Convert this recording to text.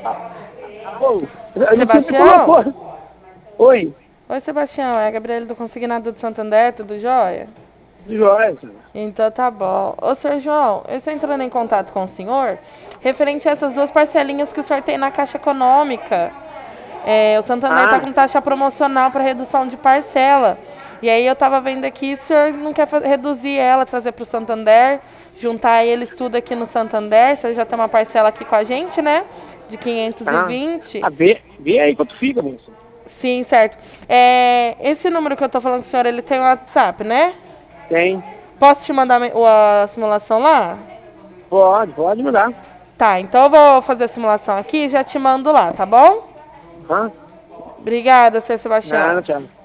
Ô, Sebastião? Oi, Oi, Sebastião. É a Gabriela do Consignado do Santander, tudo jóia? Joia, senhor. Então tá bom. Ô, senhor João, eu estou entrando em contato com o senhor referente a essas duas parcelinhas que o senhor tem na Caixa Econômica. O Santander está Ah, com taxa promocional para redução de parcela. E aí eu estava vendo aqui, o senhor não quer reduzir ela, trazer para o Santander, juntar eles tudo aqui no Santander. Você já tem uma parcela aqui com a gente, né? De ah, 520. vê aí quanto fica, moço. Sim, certo. Esse número que eu tô falando com o senhor, ele tem WhatsApp, né? Tem. Posso te mandar a simulação lá? Pode mudar. Tá, então eu vou fazer a simulação aqui e já te mando lá, tá bom? Hã? Obrigada, seu Sebastião. Nada, tchau.